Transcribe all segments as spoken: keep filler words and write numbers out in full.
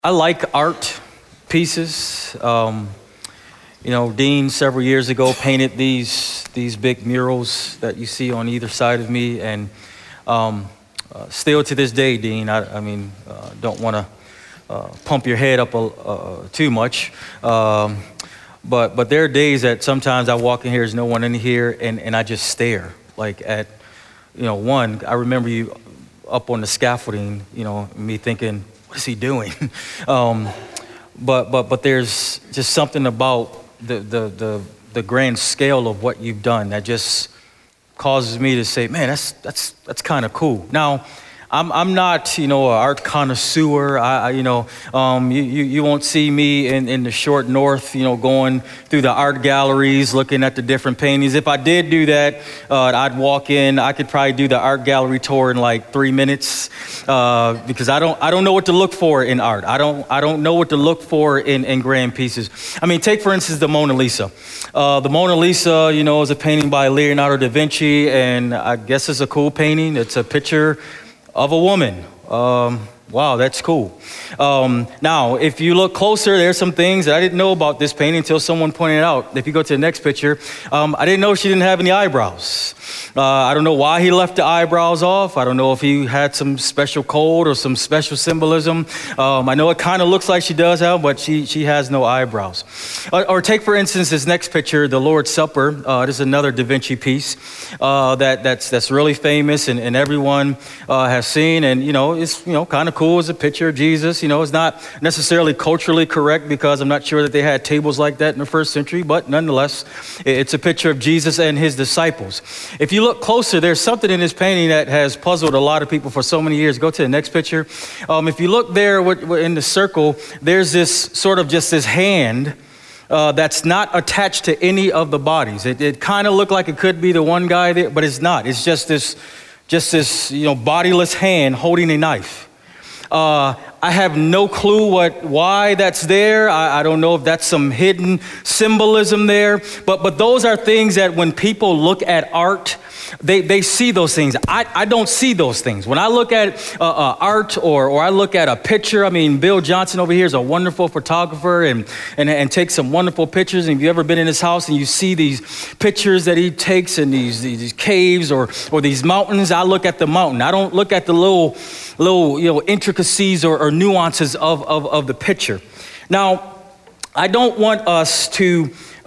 I like art pieces. Um, you know, Dean several years ago painted these these big murals that you see on either side of me, and um, uh, still to this day, Dean, I, I mean, uh, don't want to uh, pump your head up a, uh, too much, um, but but there are days that sometimes I walk in here, there's no one in here, and, and I just stare like at, you know, one. I remember you up on the scaffolding, you know, me thinking, what is he doing? um, but but but there's just something about the, the the the grand scale of what you've done that just causes me to say, man, that's that's that's kind of cool. Now, I'm I'm not, you know, an art connoisseur. I, I you know, um, you, you you won't see me in, in the short north, you know, going through the art galleries, looking at the different paintings. If I did do that, uh, I'd walk in. I could probably do the art gallery tour in like three minutes uh, because I don't I don't know what to look for in art. I don't I don't know what to look for in, in grand pieces. I mean, take for instance the Mona Lisa. Uh, the Mona Lisa, you know, is a painting by Leonardo da Vinci, and I guess it's a cool painting. It's a picture of a woman. Um, wow, that's cool. Um, now, if you look closer, there's some things that I didn't know about this painting until someone pointed it out. If you go to the next picture, um, I didn't know she didn't have any eyebrows. Uh, I don't know why he left the eyebrows off. I don't know if he had some special code or some special symbolism. Um, I know it kind of looks like she does have, but she she has no eyebrows. Or, or take, for instance, this next picture, the Lord's Supper. Uh, this is another Da Vinci piece uh, that that's that's really famous and, and everyone uh, has seen. And, you know, it's, you know, kind of cool as a picture of Jesus. You know, it's not necessarily culturally correct because I'm not sure that they had tables like that in the first century, but nonetheless, it's a picture of Jesus and his disciples. If you look closer, there's something in this painting that has puzzled a lot of people for so many years. Go to the next picture. Um, if you look there in the circle, there's this sort of just this hand uh, that's not attached to any of the bodies. It, it kind of looked like it could be the one guy there, but it's not. It's just this, just this, you know, bodiless hand holding a knife. Uh, I have no clue what why that's there. I, I don't know if that's some hidden symbolism there. But but those are things that when people look at art, they, they see those things. I, I don't see those things. When I look at uh, uh, art or or I look at a picture, I mean, Bill Johnson over here is a wonderful photographer and, and, and takes some wonderful pictures. And if you've ever been in his house and you see these pictures that he takes in these, these caves or, or these mountains, I look at the mountain. I don't look at the little, little you know, intricacies or, or nuances of, of, of the picture. Now, I don't want us to uh,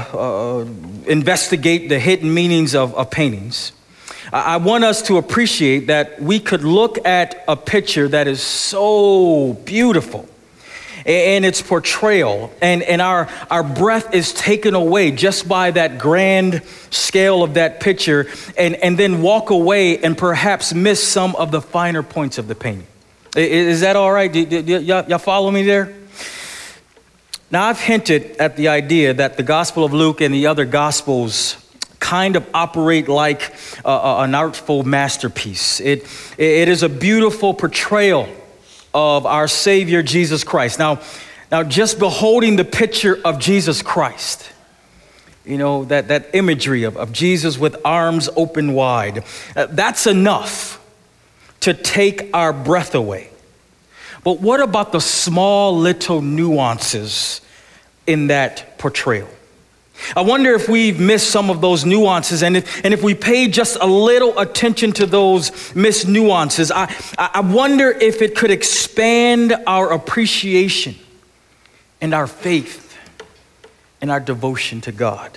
uh, investigate the hidden meanings of, of paintings. I, I want us to appreciate that we could look at a picture that is so beautiful and its portrayal, and, and our, our breath is taken away just by that grand scale of that picture, and, and then walk away and perhaps miss some of the finer points of the painting. Is that all right? Y'all follow me there? Now, I've hinted at the idea that the Gospel of Luke and the other Gospels kind of operate like uh, an artful masterpiece. It, it is a beautiful portrayal of our Savior, Jesus Christ. Now, now, just beholding the picture of Jesus Christ, you know, that, that imagery of, of Jesus with arms open wide, uh, that's enough to take our breath away. But what about the small little nuances in that portrayal? I wonder if we've missed some of those nuances, and if, and if we pay just a little attention to those missed nuances, I, I wonder if it could expand our appreciation and our faith and our devotion to God.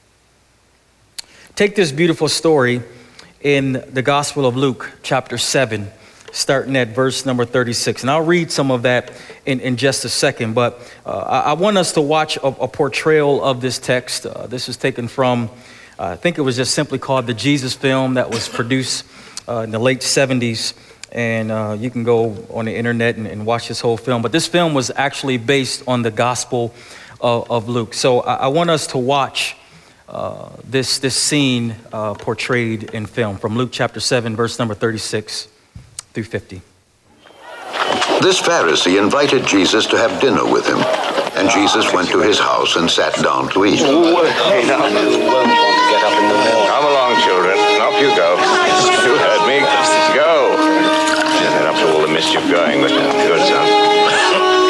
Take this beautiful story in the Gospel of Luke, chapter seven, starting at verse number thirty-six. And I'll read some of that in, in just a second, but uh, I, I want us to watch a, a portrayal of this text. Uh, this is taken from, uh, I think it was just simply called the Jesus Film, that was produced uh, in the late seventies. And uh, you can go on the internet and, and watch this whole film. But this film was actually based on the Gospel of, of Luke. So I, I want us to watch uh, this, this scene uh, portrayed in film from Luke chapter seven, verse number thirty-six through fifty. This Pharisee invited Jesus to have dinner with him, and Jesus went to his house and sat down to eat. Come along, children. Off you go. You heard me. Go. Get up to all the mischief going, but good, son.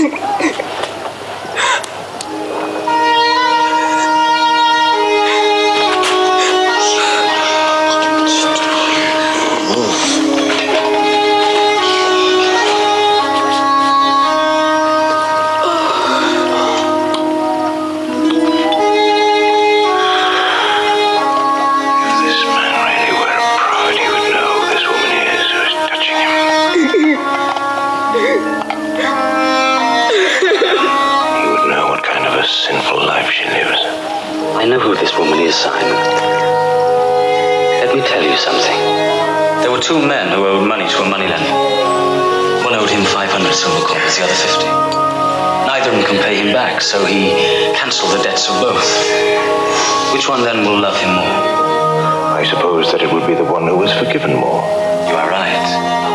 I know who this woman is, Simon. Let me tell you something. There were two men who owed money to a moneylender. One owed him five hundred silver coins, the other fifty. Neither of them can pay him back, so he cancelled the debts of both. Which one then will love him more? I suppose that it would be the one who was forgiven more. You are right.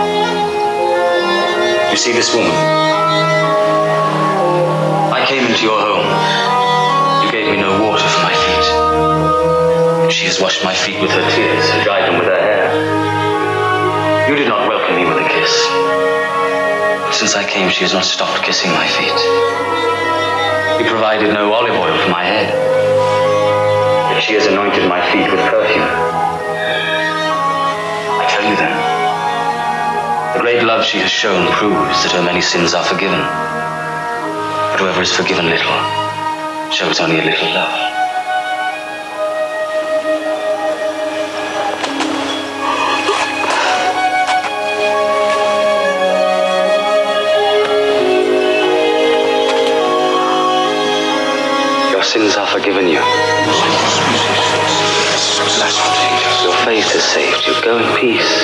You see this woman? I came into your home. You gave me no water for my feet. She has washed my feet with her tears and dried them with her hair. You did not welcome me with a kiss. But since I came, she has not stopped kissing my feet. You provided no olive oil for my head. Yet she has anointed my feet with perfume. I tell you then, the great love she has shown proves that her many sins are forgiven. But whoever is forgiven little shows only a little love. Your sins are forgiven you. Your faith has saved you. Go in peace.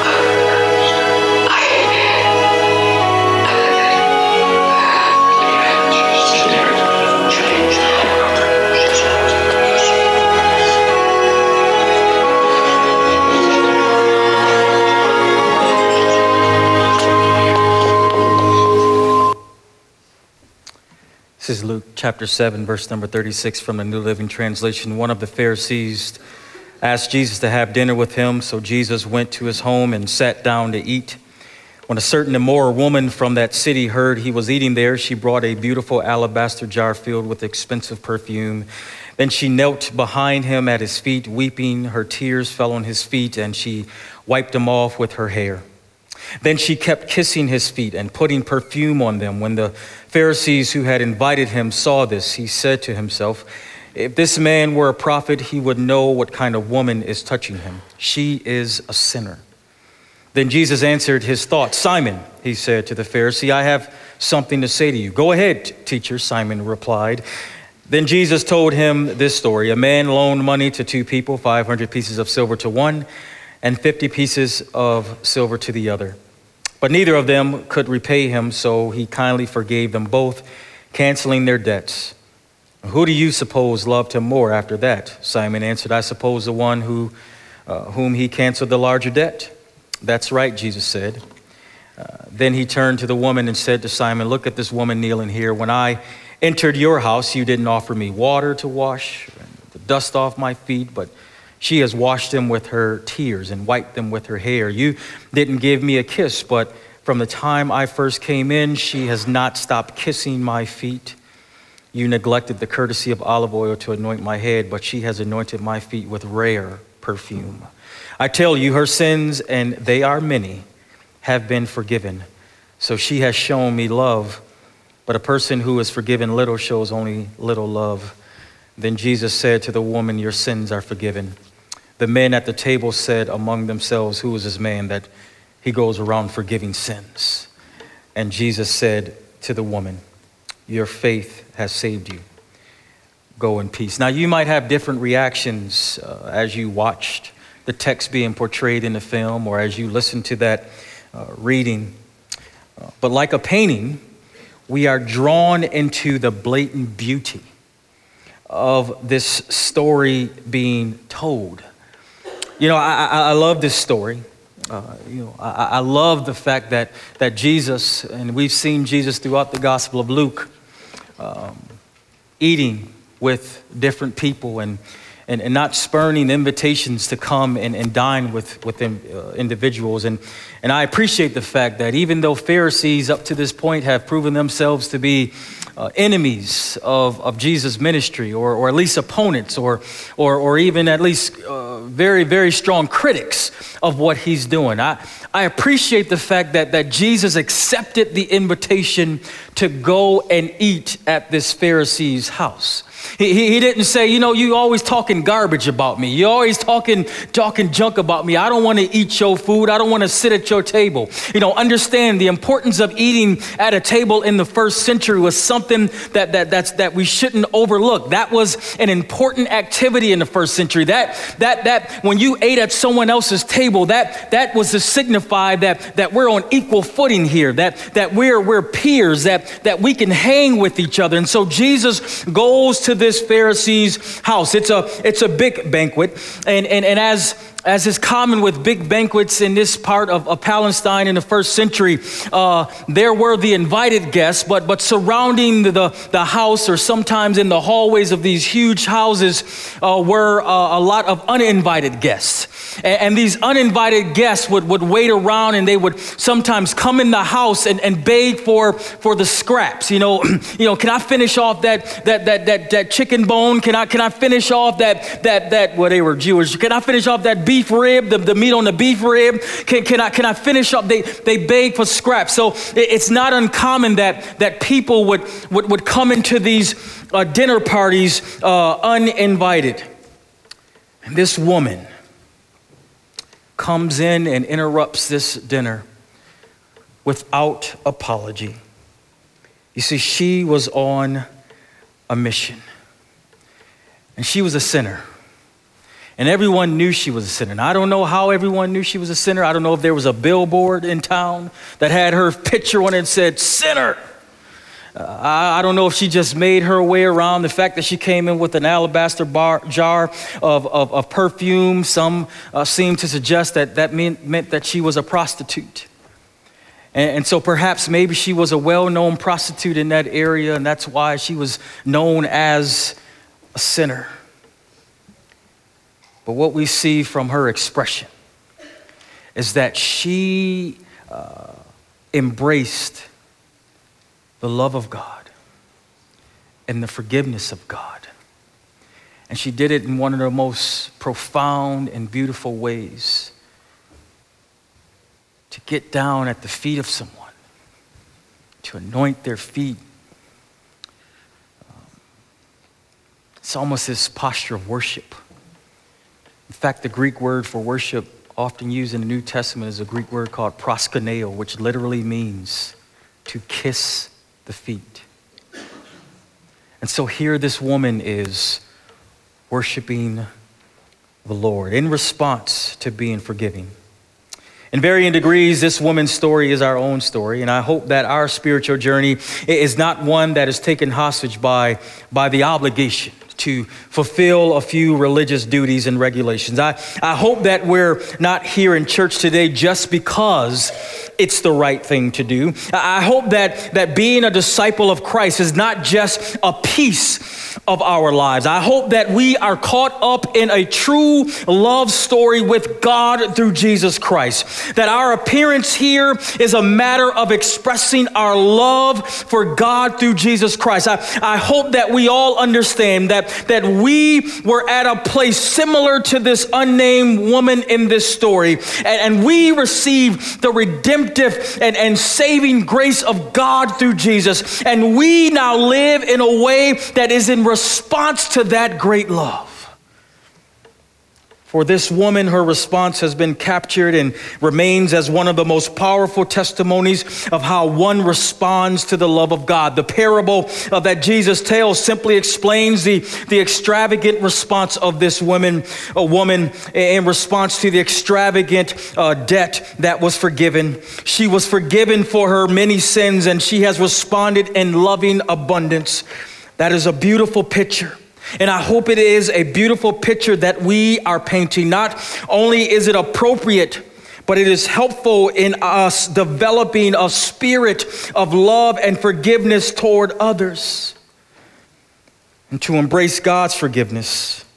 This is Luke chapter seven, verse number thirty-six from the New Living Translation. One of the Pharisees asked Jesus to have dinner with him, so Jesus went to his home and sat down to eat. When a certain immoral woman from that city heard he was eating there, she brought a beautiful alabaster jar filled with expensive perfume. Then she knelt behind him at his feet, weeping. Her tears fell on his feet, and she wiped them off with her hair. Then she kept kissing his feet and putting perfume on them. When the Pharisees who had invited him saw this, he said to himself, if this man were a prophet, he would know what kind of woman is touching him. She is a sinner. Then Jesus answered his thoughts. Simon, he said to the Pharisee, I have something to say to you. Go ahead, teacher, Simon replied. Then Jesus told him this story. A man loaned money to two people, five hundred pieces of silver to one, and fifty pieces of silver to the other. But neither of them could repay him, so he kindly forgave them both, canceling their debts. Who do you suppose loved him more after that? Simon answered, I suppose the one who, uh, whom he canceled the larger debt. That's right, Jesus said. Uh, then he turned to the woman and said to Simon, look at this woman kneeling here. When I entered your house, you didn't offer me water to wash the dust off my feet, but she has washed them with her tears and wiped them with her hair. You didn't give me a kiss, but from the time I first came in, she has not stopped kissing my feet. You neglected the courtesy of olive oil to anoint my head, but she has anointed my feet with rare perfume. I tell you, her sins, and they are many, have been forgiven. So she has shown me love, but a person who is forgiven little shows only little love. Then Jesus said to the woman, your sins are forgiven. The men at the table said among themselves, who is this man that he goes around forgiving sins? And Jesus said to the woman, your faith has saved you. Go in peace. Now, you might have different reactions uh, as you watched the text being portrayed in the film or as you listened to that uh, reading. Uh, but like a painting, we are drawn into the blatant beauty of this story being told. You know, I, I, I love this story. Uh, you know, I, I love the fact that that Jesus, and we've seen Jesus throughout the Gospel of Luke, um, eating with different people and and, and not spurning invitations to come and, and dine with, with them, uh, individuals. And, and I appreciate the fact that even though Pharisees up to this point have proven themselves to be uh, enemies of, of Jesus' ministry, or, or at least opponents, or, or, or even at least uh, very, very strong critics of what he's doing, I, I appreciate the fact that, that Jesus accepted the invitation to go and eat at this Pharisee's house. He, he, he didn't say, you know, you always talking garbage about me. You're always talking, talking junk about me. I don't want to eat your food. I don't want to sit at your table. You know, understand the importance of eating at a table in the first century was something that, that, that's, that we shouldn't overlook. That was an important activity in the first century. That, that, that when you ate at someone else's table, that, that was to signify that, that we're on equal footing here, that, that we're, we're peers, that, that we can hang with each other. And so Jesus goes to this Pharisee's house. It's a it's a big banquet, and and and as as is common with big banquets in this part of, of Palestine in the first century, uh, there were the invited guests, but but surrounding the the house, or sometimes in the hallways of these huge houses, uh, were uh, a lot of uninvited guests. And, and these uninvited guests would, would wait around, and they would sometimes come in the house and, and beg for for the scraps. You know, you know, can I finish off that that that that that chicken bone? Can I can I finish off that that that well, they were Jewish. Can I finish off that beef rib, the, the meat on the beef rib? Can can I can I finish up? They they beg for scraps. So it, it's not uncommon that that people would would, would come into these uh, dinner parties uh, uninvited. And this woman comes in and interrupts this dinner without apology. You see, she was on a mission, and she was a sinner, and everyone knew she was a sinner. And I don't know how everyone knew she was a sinner. I don't know if there was a billboard in town that had her picture on it and said, "Sinner." Uh, I, I don't know if she just made her way around. The fact that she came in with an alabaster bar, jar of, of, of perfume, some uh, seem to suggest that that meant, meant that she was a prostitute. And, and so perhaps maybe she was a well-known prostitute in that area, and that's why she was known as a sinner. But what we see from her expression is that she uh, embraced the love of God and the forgiveness of God. And she did it in one of the most profound and beautiful ways, to get down at the feet of someone, to anoint their feet. Um, it's almost this posture of worship. In fact, the Greek word for worship often used in the New Testament is a Greek word called proskuneo, which literally means to kiss the feet. And so here this woman is worshiping the Lord in response to being forgiving. In varying degrees, this woman's story is our own story, and I hope that our spiritual journey is not one that is taken hostage by, by the obligation to fulfill a few religious duties and regulations. I, I hope that we're not here in church today just because it's the right thing to do. I hope that, that being a disciple of Christ is not just a piece of our lives. I hope that we are caught up in a true love story with God through Jesus Christ. That our appearance here is a matter of expressing our love for God through Jesus Christ. I, I hope that we all understand that, that we were at a place similar to this unnamed woman in this story, and, and we received the redemption And, and saving grace of God through Jesus. And we now live in a way that is in response to that great love. For this woman, her response has been captured and remains as one of the most powerful testimonies of how one responds to the love of God. The parable of that Jesus tells simply explains the, the extravagant response of this woman, a woman in response to the extravagant uh, debt that was forgiven. She was forgiven for her many sins, and she has responded in loving abundance. That is a beautiful picture. And I hope it is a beautiful picture that we are painting. Not only is it appropriate, but it is helpful in us developing a spirit of love and forgiveness toward others. And to embrace God's forgiveness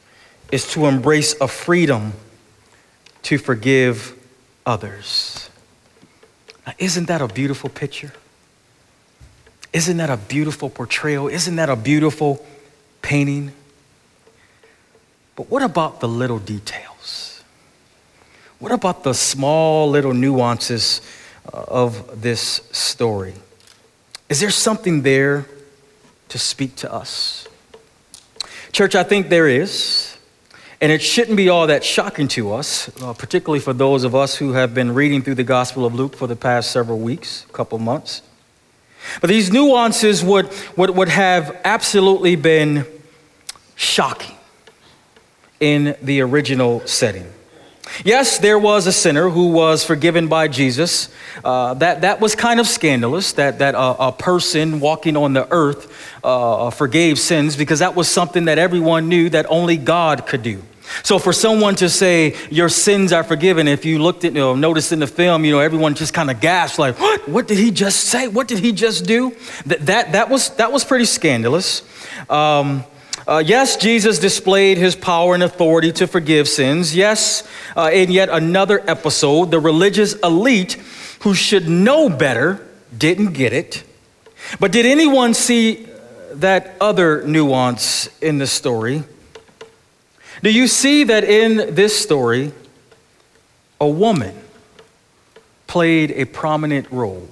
is to embrace a freedom to forgive others. Now, isn't that a beautiful picture? Isn't that a beautiful portrayal? Isn't that a beautiful painting? But what about the little details? What about the small little nuances of this story? Is there something there to speak to us? Church, I think there is. And it shouldn't be all that shocking to us, uh, particularly for those of us who have been reading through the Gospel of Luke for the past several weeks, couple months. But these nuances would, would, would have absolutely been shocking in the original setting. Yes, there was a sinner who was forgiven by Jesus. Uh, that, that was kind of scandalous, that, that uh, a person walking on the earth uh, forgave sins, because that was something that everyone knew that only God could do. So for someone to say, your sins are forgiven, if you looked at, you know, noticed in the film, you know, everyone just kind of gasped like, what? What did he just say? What did he just do? That, that, that, was, that was pretty scandalous. Um, Uh, yes, Jesus displayed his power and authority to forgive sins. Yes, uh, in yet another episode, the religious elite who should know better didn't get it. But did anyone see that other nuance in the story? Do you see that in this story, a woman played a prominent role?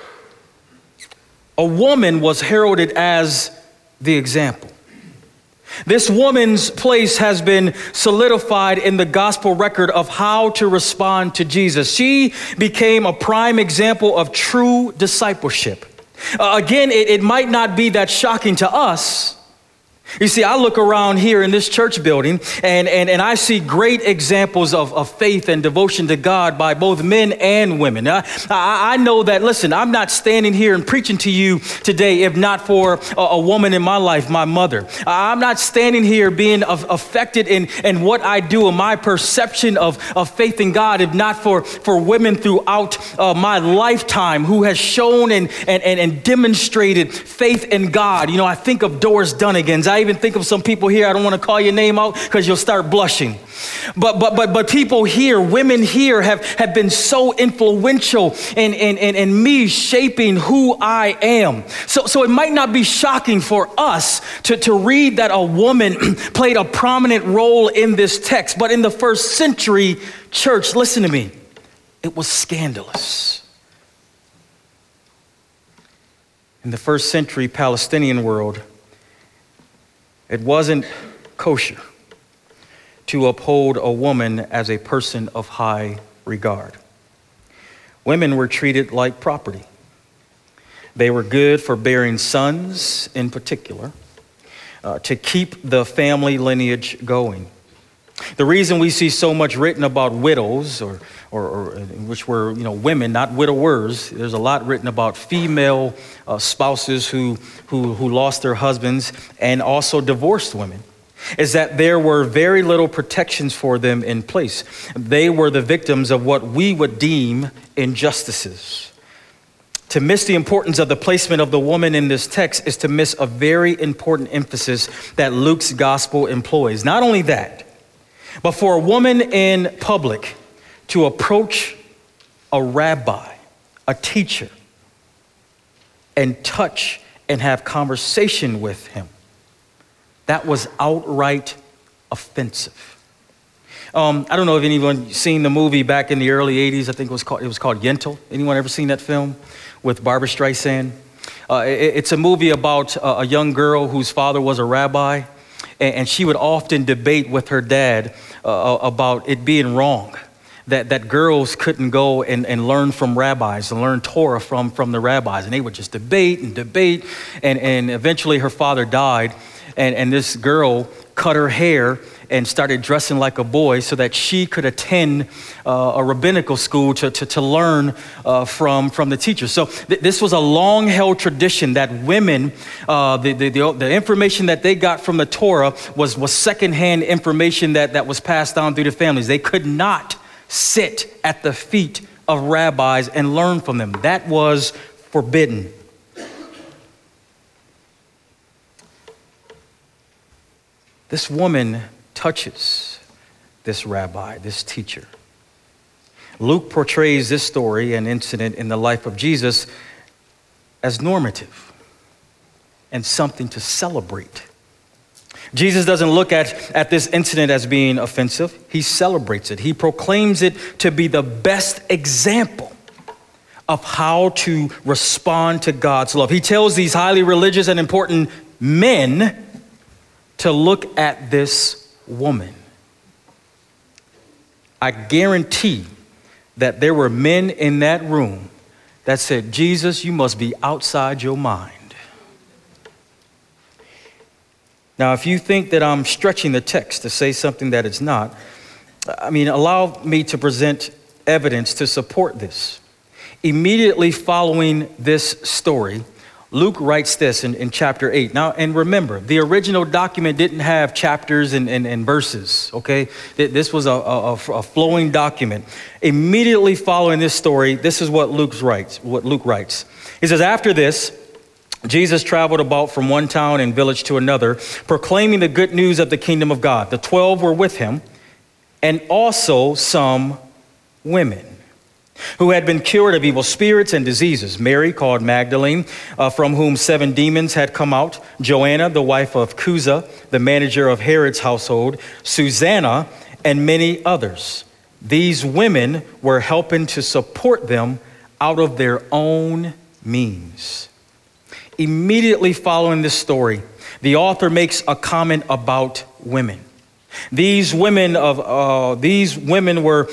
A woman was heralded as the example. This woman's place has been solidified in the gospel record of how to respond to Jesus. She became a prime example of true discipleship. Uh, again, it, it might not be that shocking to us. You see, I look around here in this church building and, and, and I see great examples of, of faith and devotion to God by both men and women. I, I, I know that, listen, I'm not standing here and preaching to you today if not for a, a woman in my life, my mother. I'm not standing here being of, affected in, in what I do and my perception of, of faith in God if not for, for women throughout uh, my lifetime who has shown and, and, and, and demonstrated faith in God. You know, I think of Doris Dunnigans. I even think of some people here, I don't want to call your name out because you'll start blushing. But but but but people here, women here have, have been so influential in, in, in, in me shaping who I am. So, so it might not be shocking for us to, to read that a woman played a prominent role in this text. But in the first century church, listen to me, it was scandalous. In the first century Palestinian world, it wasn't kosher to uphold a woman as a person of high regard. Women were treated like property. They were good for bearing sons in particular, uh, to keep the family lineage going. The reason we see so much written about widows, or, or, or which were, you know, women, not widowers. There's a lot written about female uh, spouses who, who, who lost their husbands and also divorced women, is that there were very little protections for them in place. They were the victims of what we would deem injustices. To miss the importance of the placement of the woman in this text is to miss a very important emphasis that Luke's gospel employs. Not only that, but for a woman in public to approach a rabbi, a teacher, and touch and have conversation with him, that was outright offensive. Um, I don't know if anyone seen the movie back in the early eighties. I think it was called, it was called Yentl. Anyone ever seen that film with Barbara Streisand? Uh, it, it's a movie about a, a young girl whose father was a rabbi, and, and she would often debate with her dad uh, about it being wrong that, that girls couldn't go and, and learn from rabbis and learn Torah from, from the rabbis. And they would just debate and debate, and, and eventually her father died, and, and this girl cut her hair and started dressing like a boy so that she could attend uh, a rabbinical school to, to, to learn uh, from, from the teacher. So th- this was a long-held tradition that women, uh, the, the, the, the information that they got from the Torah was, was secondhand information that, that was passed down through the families. They could not sit at the feet of rabbis and learn from them. That was forbidden. This woman touches this rabbi, this teacher. Luke portrays this story and incident in the life of Jesus as normative and something to celebrate. Jesus doesn't look at, at this incident as being offensive. He celebrates it. He proclaims it to be the best example of how to respond to God's love. He tells these highly religious and important men to look at this woman. I guarantee that there were men in that room that said, Jesus, you must be outside your mind. Now, if you think that I'm stretching the text to say something that it's not, I mean, allow me to present evidence to support this. Immediately following this story, Luke writes this in, in chapter eight. Now, and remember, the original document didn't have chapters and, and, and verses, okay? This was a, a, a flowing document. Immediately following this story, this is what Luke writes, what Luke writes. He says, after this, Jesus traveled about from one town and village to another, proclaiming the good news of the kingdom of God. The twelve were with him, and also some women who had been cured of evil spirits and diseases. Mary, called Magdalene, uh, from whom seven demons had come out. Joanna, the wife of Chuza, the manager of Herod's household. Susanna, and many others. These women were helping to support them out of their own means. Immediately following this story, the author makes a comment about women. These women of uh, these women were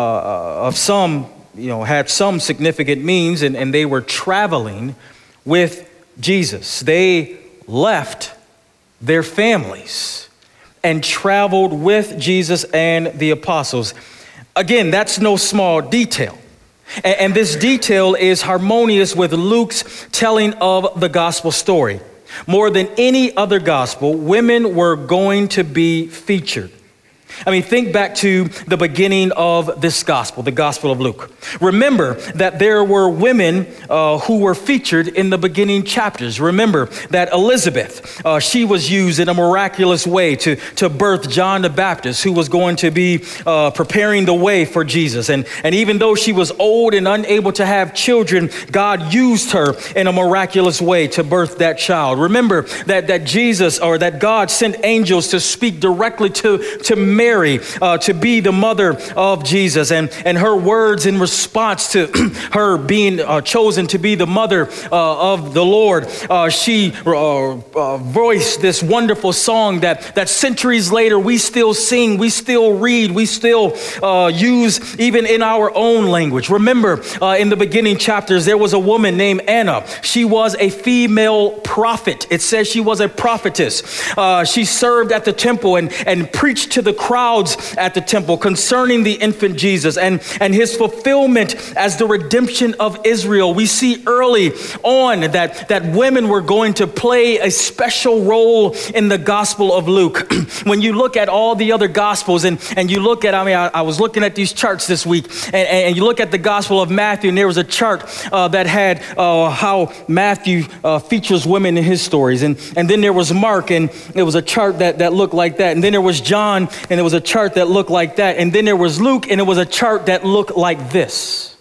uh, of some, you know, had some significant means, and, and they were traveling with Jesus. They left their families and traveled with Jesus and the apostles. Again, that's no small detail. And, and this detail is harmonious with Luke's telling of the gospel story. More than any other gospel, women were going to be featured. I mean, think back to the beginning of this gospel, the Gospel of Luke. Remember that there were women uh, who were featured in the beginning chapters. Remember that Elizabeth, uh, she was used in a miraculous way to, to birth John the Baptist, who was going to be uh, preparing the way for Jesus. And, and even though she was old and unable to have children, God used her in a miraculous way to birth that child. Remember that, that Jesus, or that God sent angels to speak directly to, to Mary. Mary uh, to be the mother of Jesus, and, and her words in response to her being uh, chosen to be the mother uh, of the Lord, uh, she uh, uh, voiced this wonderful song that, that centuries later we still sing, we still read, we still uh, use even in our own language. Remember uh, in the beginning chapters, there was a woman named Anna. She was a female prophet. It says she was a prophetess. Uh, she served at the temple and, and preached to the crowd crowds at the temple concerning the infant Jesus and, and his fulfillment as the redemption of Israel. We see early on that, that women were going to play a special role in the Gospel of Luke. When you look at all the other Gospels and, and you look at, I mean, I, I was looking at these charts this week, and, and you look at the Gospel of Matthew, and there was a chart uh, that had uh, how Matthew uh, features women in his stories. And, and then there was Mark, and it was a chart that, that looked like that. And then there was John, and it was a chart that looked like that. And then there was Luke, and it was a chart that looked like this.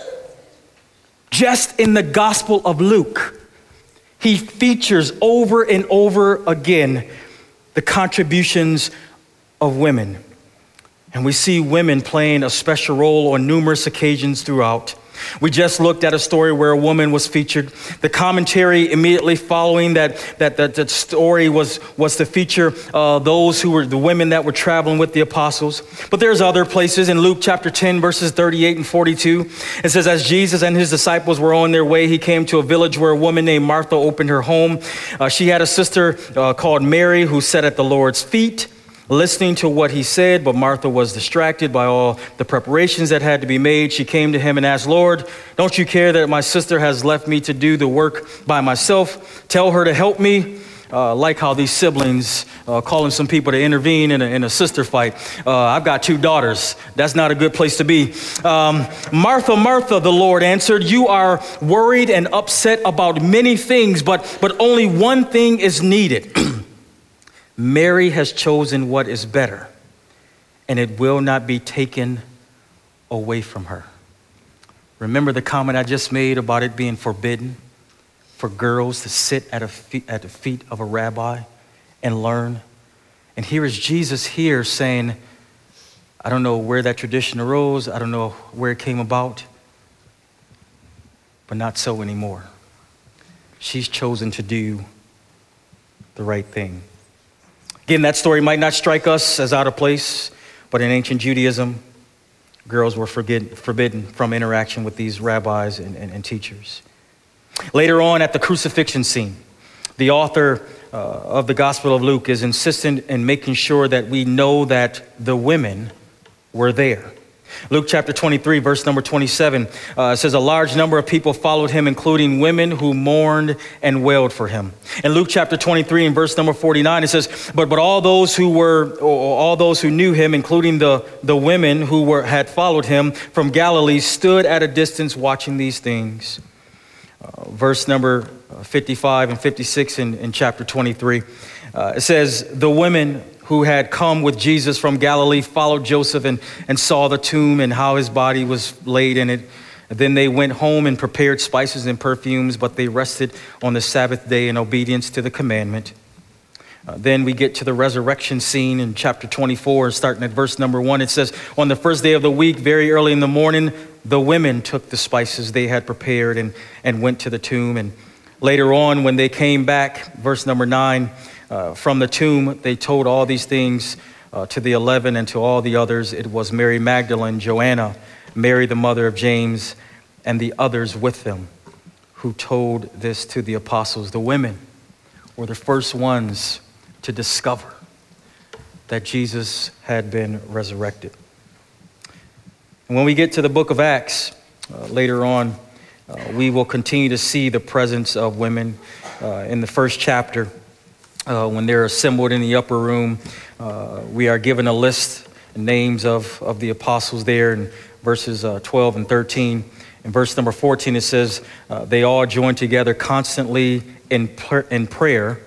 Just in the Gospel of Luke, he features over and over again the contributions of women. And we see women playing a special role on numerous occasions throughout. We just looked at a story where a woman was featured. The commentary immediately following that that that, that story was, was to feature uh, those who were the women that were traveling with the apostles. But there's other places in Luke chapter ten, verses thirty-eight and forty-two. It says, as Jesus and his disciples were on their way, he came to a village where a woman named Martha opened her home. Uh, she had a sister uh, called Mary who sat at the Lord's feet, listening to what he said, but Martha was distracted by all the preparations that had to be made. She came to him and asked, Lord, don't you care that my sister has left me to do the work by myself? Tell her to help me. Uh, like how these siblings uh, calling some people to intervene in a, in a sister fight. Uh, I've got two daughters. That's not a good place to be. Um, Martha, Martha, the Lord answered, you are worried and upset about many things, but, but only one thing is needed. Mary has chosen what is better, and it will not be taken away from her. Remember the comment I just made about it being forbidden for girls to sit at, a feet, at the feet of a rabbi and learn? And here is Jesus here saying, I don't know where that tradition arose. I don't know where it came about, but not so anymore. She's chosen to do the right thing. Again, that story might not strike us as out of place, but in ancient Judaism, girls were forbidden from interaction with these rabbis and, and, and teachers. Later on at the crucifixion scene, the author uh, of the Gospel of Luke is insistent in making sure that we know that the women were there. Luke chapter twenty-three, verse number twenty-seven uh, says, a large number of people followed him, including women who mourned and wailed for him. In Luke chapter twenty-three, and verse number forty-nine, it says, but but all those who were, or all those who knew him, including the, the women who were had followed him from Galilee, stood at a distance watching these things. Uh, verse number fifty-five and fifty-six in, in chapter twenty-three, uh, it says, the women who had come with Jesus from Galilee followed Joseph and, and saw the tomb and how his body was laid in it. And then they went home and prepared spices and perfumes, but they rested on the Sabbath day in obedience to the commandment. Uh, then we get to the resurrection scene in chapter twenty-four, starting at verse number one. It says, on the first day of the week, very early in the morning, the women took the spices they had prepared and, and went to the tomb. And later on, when they came back, verse number nine, Uh, from the tomb, they told all these things uh, to the eleven and to all the others. It was Mary Magdalene, Joanna, Mary the mother of James, and the others with them who told this to the apostles. The women were the first ones to discover that Jesus had been resurrected. And when we get to the book of Acts, uh, later on, uh, we will continue to see the presence of women uh, in the first chapter. Uh, when they're assembled in the upper room, uh, we are given a list, names of, of the apostles there in verses uh, twelve and thirteen. In verse number fourteen, it says, uh, they all joined together constantly in, pr- in prayer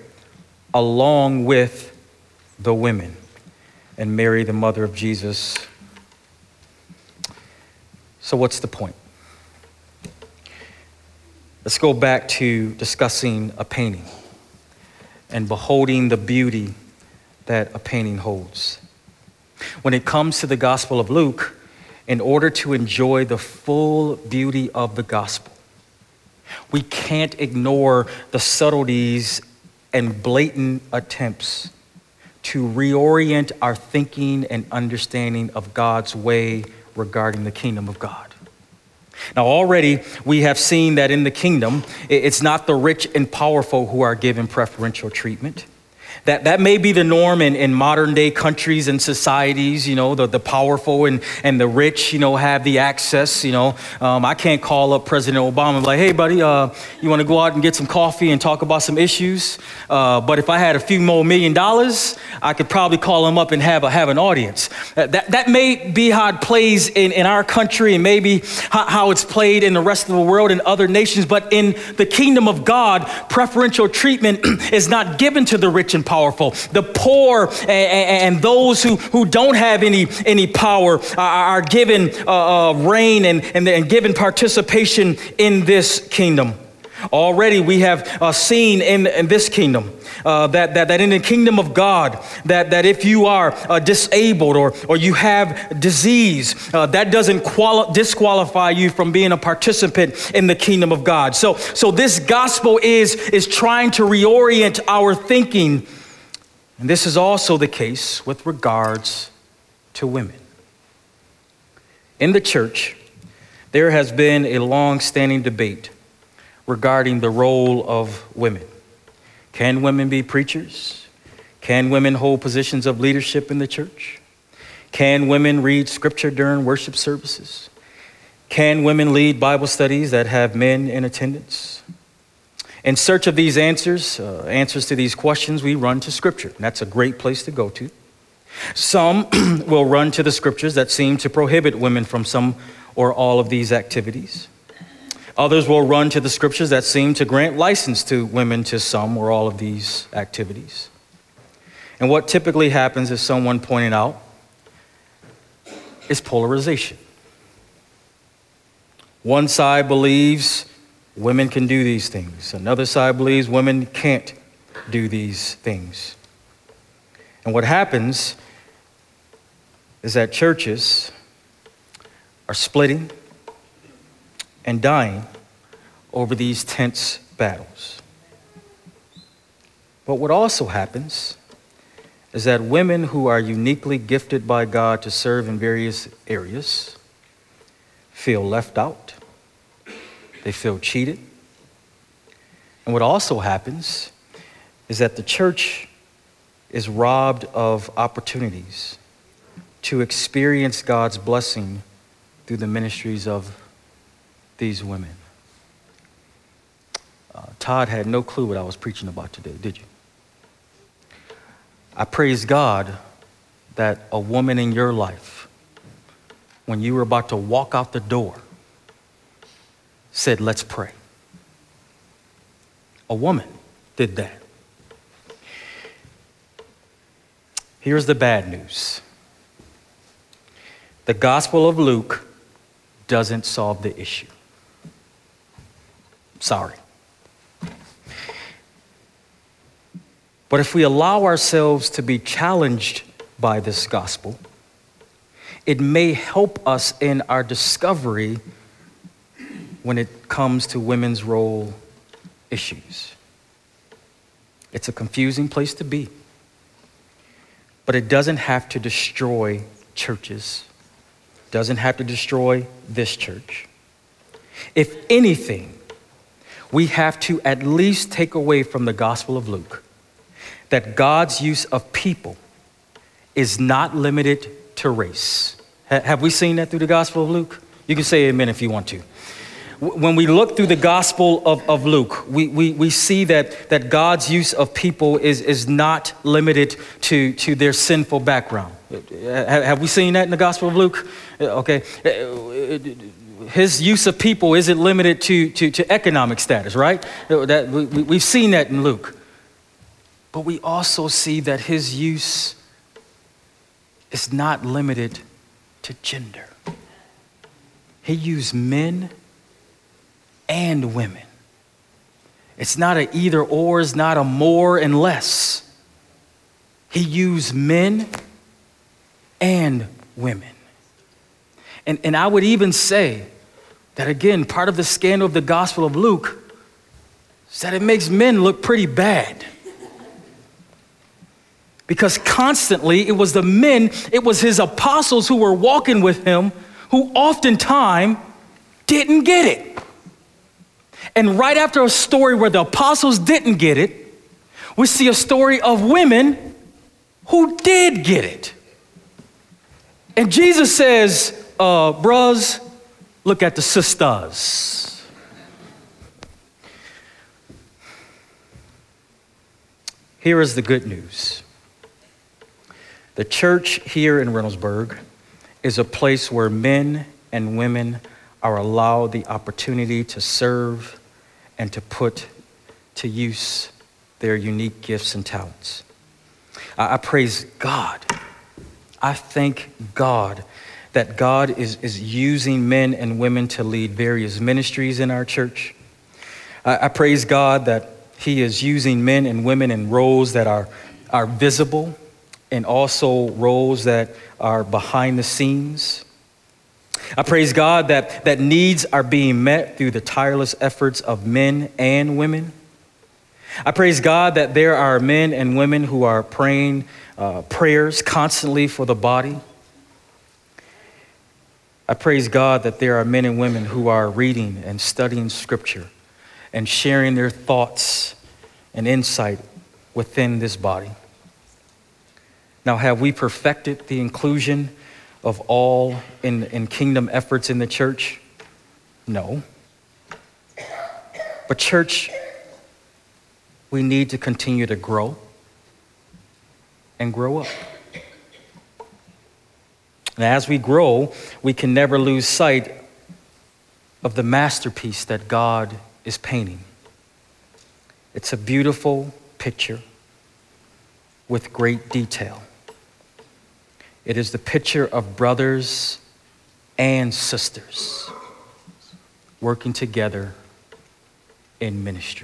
along with the women and Mary, the mother of Jesus. So what's the point? Let's go back to discussing a painting and beholding the beauty that a painting holds. When it comes to the Gospel of Luke, in order to enjoy the full beauty of the gospel, we can't ignore the subtleties and blatant attempts to reorient our thinking and understanding of God's way regarding the kingdom of God. Now, already we have seen that in the kingdom, it's not the rich and powerful who are given preferential treatment. That that may be the norm in, in modern day countries and societies, you know, the, the powerful and, and the rich, you know, have the access, you know. Um, I can't call up President Obama and be like, hey, buddy, uh, you want to go out and get some coffee and talk about some issues? Uh, but if I had a few more million dollars, I could probably call him up and have a, have an audience. Uh, that, that may be how it plays in, in our country and maybe how, how it's played in the rest of the world and other nations. But in the kingdom of God, preferential treatment is not given to the rich and powerful. The poor and, and those who, who don't have any, any power are, are given uh, uh, reign and, and, and given participation in this kingdom. Already we have uh, seen in, in this kingdom uh, that, that, that in the kingdom of God, that, that if you are uh, disabled or, or you have disease, uh, that doesn't quali- disqualify you from being a participant in the kingdom of God. So, so this gospel is, is trying to reorient our thinking. And this is also the case with regards to women. In the church, there has been a long-standing debate regarding the role of women. Can women be preachers? Can women hold positions of leadership in the church? Can women read scripture during worship services? Can women lead Bible studies that have men in attendance? In search of these answers, uh, answers to these questions, we run to scripture. And that's a great place to go to. Some will run to the scriptures that seem to prohibit women from some or all of these activities. Others will run to the scriptures that seem to grant license to women to some or all of these activities. And what typically happens, as someone pointed out, is polarization. One side believes women can do these things. Another side believes women can't do these things. And what happens is that churches are splitting and dying over these tense battles. But what also happens is that women who are uniquely gifted by God to serve in various areas feel left out. They feel cheated. And what also happens is that the church is robbed of opportunities to experience God's blessing through the ministries of these women. Uh, Todd had no clue what I was preaching about today, did you? I praise God that a woman in your life, when you were about to walk out the door, said, let's pray. A woman did that. Here's the bad news. The Gospel of Luke doesn't solve the issue. Sorry. But if we allow ourselves to be challenged by this gospel, it may help us in our discovery when it comes to women's role issues. It's a confusing place to be, but it doesn't have to destroy churches, doesn't have to destroy this church. If anything, we have to at least take away from the Gospel of Luke that God's use of people is not limited to race. Ha- have we seen that through the Gospel of Luke? You can say amen if you want to. W- when we look through the Gospel of, of Luke, we, we, we see that, that God's use of people is, is not limited to, to their sinful background. Ha- have we seen that in the Gospel of Luke? Okay. His use of people isn't limited to, to, to economic status, right? That, we, we've seen that in Luke. But we also see that his use is not limited to gender. He used men and women. It's not an either or, it's not a more and less. He used men and women. And, and I would even say that, again, part of the scandal of the Gospel of Luke is that it makes men look pretty bad. Because constantly it was the men, it was his apostles who were walking with him who oftentimes didn't get it. And right after a story where the apostles didn't get it, we see a story of women who did get it. And Jesus says, uh, bros, look at the sisters. Here is the good news. The church here in Reynoldsburg is a place where men and women are allowed the opportunity to serve and to put to use their unique gifts and talents. I, I praise God. I thank God that God is, is using men and women to lead various ministries in our church. I, I praise God that he is using men and women in roles that are, are visible, and also roles that are behind the scenes. I praise God that, that needs are being met through the tireless efforts of men and women. I praise God that there are men and women who are praying uh, prayers constantly for the body. I praise God that there are men and women who are reading and studying scripture and sharing their thoughts and insight within this body. Now, have we perfected the inclusion of all in, in kingdom efforts in the church? No. But church, we need to continue to grow and grow up. And as we grow, we can never lose sight of the masterpiece that God is painting. It's a beautiful picture. with great detail. It is the picture of brothers and sisters working together in ministry.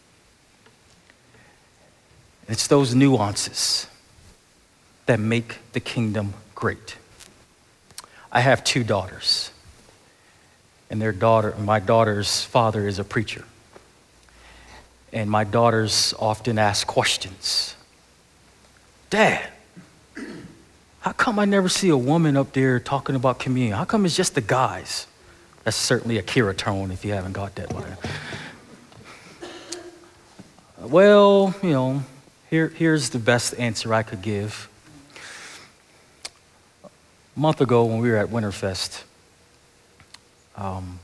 It's those nuances that make the kingdom great. I have two daughters, and their daughter, my daughter's father is a preacher. And my daughters often ask questions. Dad, how come I never see a woman up there talking about communion? How come it's just the guys? That's certainly a Kira tone if you haven't got that by now. Well, you know, here, here's the best answer I could give. A month ago when we were at Winterfest, um,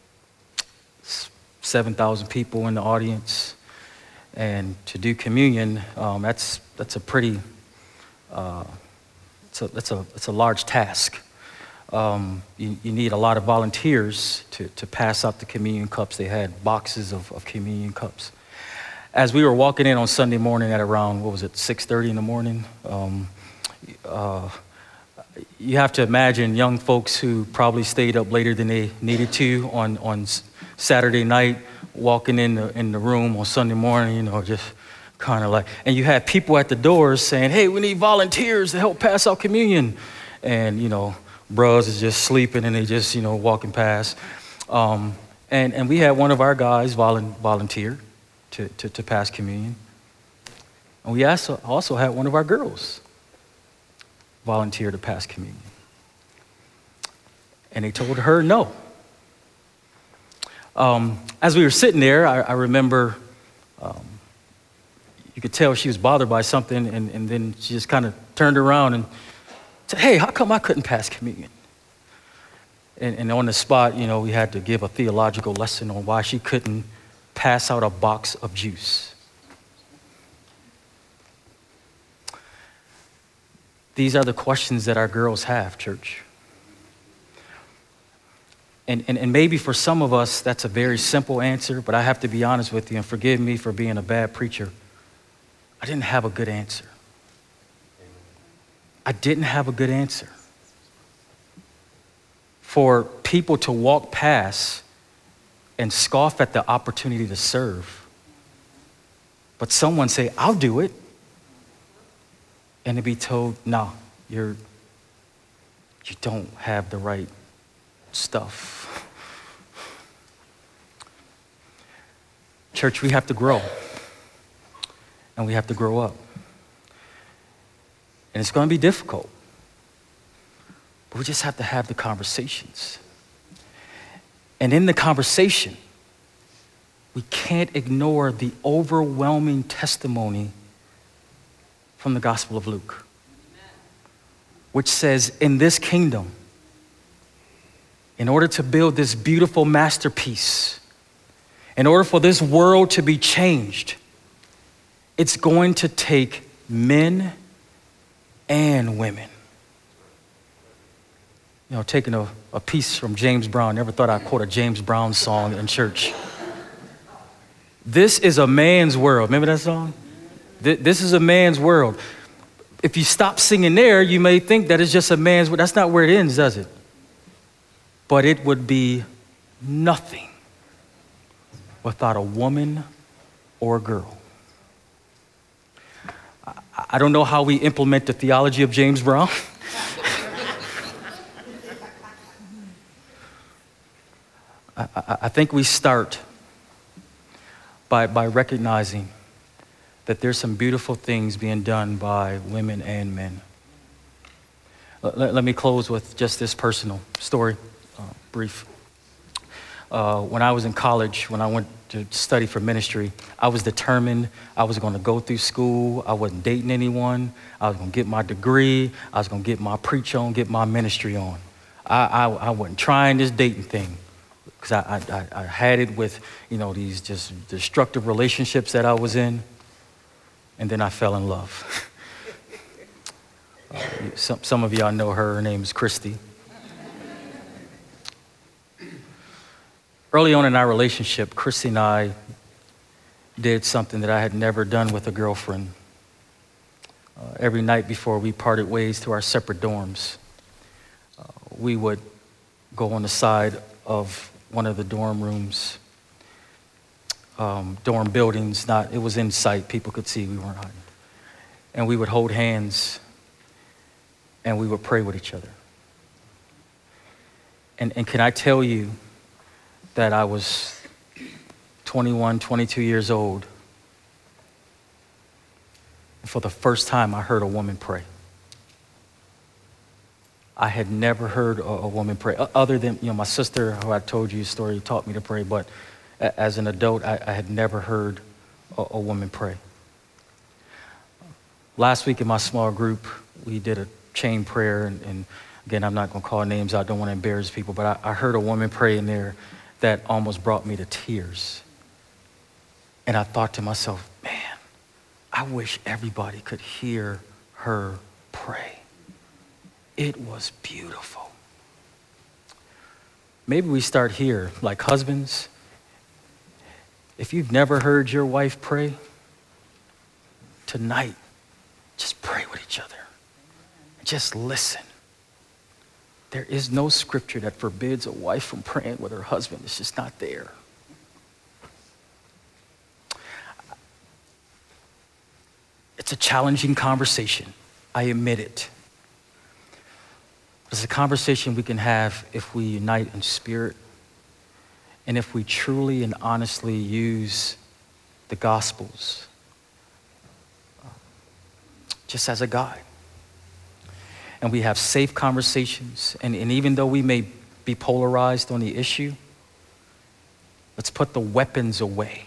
seven thousand people in the audience, and to do communion, um, that's that's a pretty, uh, it's a that's a it's a large task. Um, you, you need a lot of volunteers to to pass out the communion cups. They had boxes of, of communion cups. As we were walking in on Sunday morning at around, what was it, six thirty in the morning, um, uh, you have to imagine young folks who probably stayed up later than they needed to on, on Saturday night, walking in the, in the room on Sunday morning, you know, just kind of like, and you had people at the doors saying, hey, we need volunteers to help pass out communion. And, you know, bros is just sleeping and they just, you know, walking past. Um, and, and we had one of our guys volu- volunteer to, to, to pass communion. And we also, also had one of our girls volunteer to pass communion. And they told her no. Um, as we were sitting there, I, I remember um, you could tell she was bothered by something, and, and then she just kind of turned around and said, hey, how come I couldn't pass communion? And, and on the spot, you know, we had to give a theological lesson on why she couldn't pass out a box of juice. These are the questions that our girls have, church. And, and, and maybe for some of us, that's a very simple answer, but I have to be honest with you, and forgive me for being a bad preacher. I didn't have a good answer. I didn't have a good answer. For people to walk past and scoff at the opportunity to serve, but someone say, I'll do it, and to be told, no, you're, you don't have the right stuff. Church, we have to grow, and we have to grow up. And it's going to be difficult, but we just have to have the conversations. And in the conversation, we can't ignore the overwhelming testimony from the Gospel of Luke, which says, in this kingdom, in order to build this beautiful masterpiece, in order for this world to be changed, it's going to take men and women. You know, taking a, a piece from James Brown, never thought I'd quote a James Brown song in church. This is a man's world. Remember that song? This is a man's world. If you stop singing there, you may think that it's just a man's world. That's not where it ends, does it? But it would be nothing without a woman or a girl. I don't know how we implement the theology of James Brown. I, I, I think we start by, by recognizing that there's some beautiful things being done by women and men. Let, let me close with just this personal story, uh, brief. Uh, when I was in college, when I went to study for ministry, I was determined I was going to go through school. I wasn't dating anyone. I was going to get my degree. I was going to get my preach on, get my ministry on. I, I, I wasn't trying this dating thing because I, I, I had it with, you know, these just destructive relationships that I was in. And then I fell in love. uh, some, some of y'all know her. Her name is Christy. Early on in our relationship, Christy and I did something that I had never done with a girlfriend. uh, every night before we parted ways to our separate dorms, uh, we would go on the side of one of the dorm rooms, um, dorm buildings. Not, it was in sight. People could see we weren't hiding. And we would hold hands and we would pray with each other. And, and can I tell you that I was twenty-one, twenty-two years old, and for the first time I heard a woman pray. I had never heard a, a woman pray, other than, you know, my sister, who I told you a story, taught me to pray, but a, as an adult, I, I had never heard a, a woman pray. Last week in my small group, we did a chain prayer, and, and again, I'm not gonna call names out, I don't wanna embarrass people, but I, I heard a woman pray in there that almost brought me to tears. And I thought to myself, man, I wish everybody could hear her pray. It was beautiful. Maybe we start here, like husbands. If you've never heard your wife pray, tonight, just pray with each other. Just listen. There is no scripture that forbids a wife from praying with her husband. It's just not there. It's a challenging conversation. I admit it. It's a conversation we can have if we unite in spirit and if we truly and honestly use the Gospels just as a guide. And we have safe conversations. And, and even though we may be polarized on the issue, let's put the weapons away.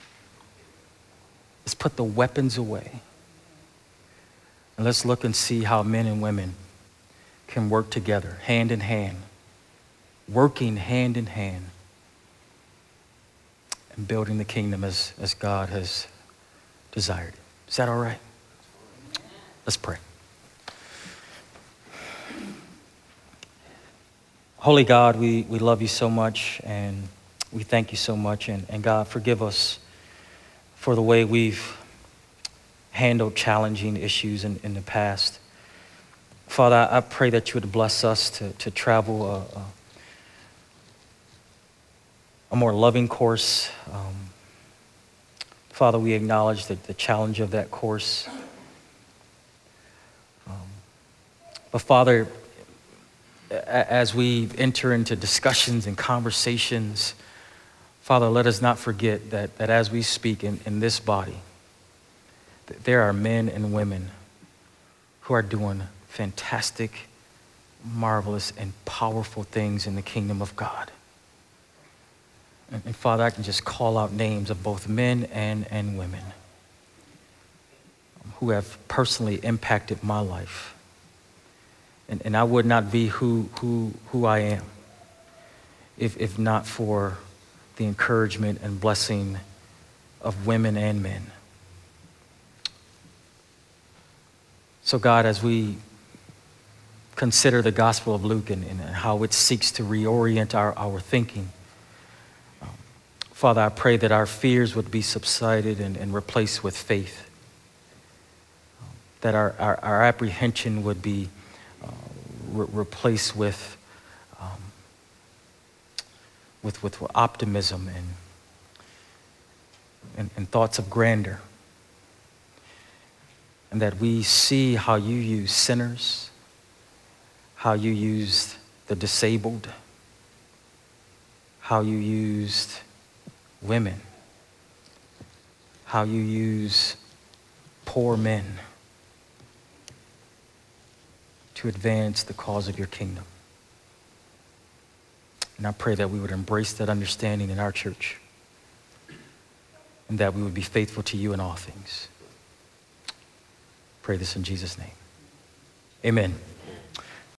Let's put the weapons away. And let's look and see how men and women can work together, hand in hand, working hand in hand, and building the kingdom as, as God has desired. Is that all right? Let's pray. Holy God, we, we love you so much, and we thank you so much. And, and God, forgive us for the way we've handled challenging issues in, in the past. Father, I, I pray that you would bless us to, to travel a, a, a more loving course. Um, Father, we acknowledge the, the challenge of that course. Um, but Father, as we enter into discussions and conversations, Father, let us not forget that, that as we speak in, in this body, that there are men and women who are doing fantastic, marvelous, and powerful things in the kingdom of God. And, and Father, I can just call out names of both men and, and women who have personally impacted my life. And, and I would not be who, who, who I am if, if not for the encouragement and blessing of women and men. So God, as we consider the Gospel of Luke and, and how it seeks to reorient our, our thinking, um, Father, I pray that our fears would be subsided and, and replaced with faith, um, that our, our, our apprehension would be uh, re- replaced with, um, with, with optimism and, and, and thoughts of grandeur. And that we see how you use sinners, how you used the disabled, how you used women, how you use poor men to advance the cause of your kingdom. And I pray that we would embrace that understanding in our church, and that we would be faithful to you in all things. Pray this in Jesus' name. Amen.